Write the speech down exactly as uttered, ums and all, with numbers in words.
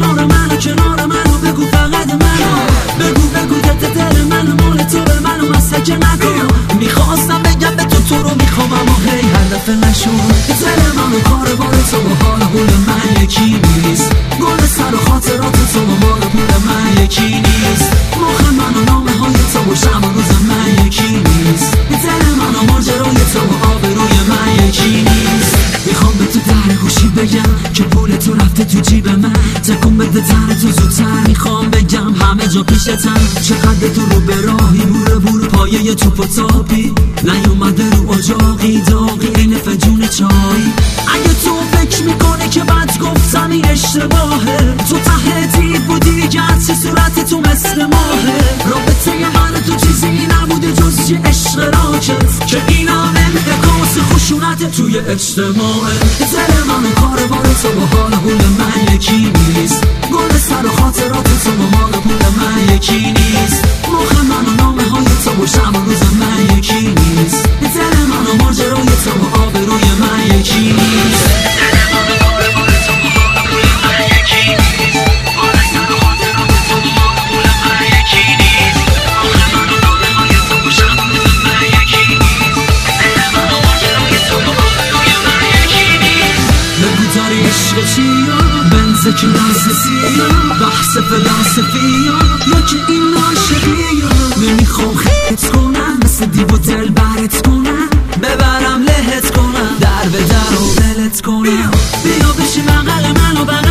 کنار منو کنار منو بگو فقط منو بگو بگو که دل منو مال تو به منو مسحک نکن میخواستم بگم به تو تو رو میخوام اما هی هر دفعه نشد دل منو کار بار تو با حال پول من یکی نیست گل سر و خاطرات تو با مال پول من یکی نیست مخ من و نامه های تو و شب و روز من یکی نیست دل من و ماجرای تو و آبروی من یکی نیست میخوام به تو در گوشی بگم که پول تو رفته تو جیب من تکون بده تن تو زودتر میخوام بگم همه جا پیشتم چقدر تو رو به راهی بوره بور پایه توپ و تاپی نیومده رو اجاقی داغی این فجون چایی اگه تو فکر میکنی که بد گفتم این اشتباهه تو ته دید بودی گرچه صورت تو مثل ماهه رابطه من تو چیزی نبوده جز یه عشق راکت که اینا انعکاس خشونت توی اجتماعه دل من و کار بار تو با حال پول من یکی نیست گل سر و خاطرات تو با مال پول من یکی نیست مخ من و نامه های تو و شب و روز من یکی نیست دل من و ماجرای تو و آبروی من یکی نیست دل من و کار بار تو با حال پول من یکی نیست گل سر و خاطرات تو با مال پول من یکی نیست مخ من و نامه های تو و شب و روز من یکی نیست دل من و ماجرای تو و آبروی من یکی نیست بگو داری عشق چیه بنز کلاسسی بحث فلسفی یا که این عاشقی نمیخوام خیت کنم مثل دیو دل برت کنم ببرم لهت کنم در به در و دلت کنم بیا بشی بغل منو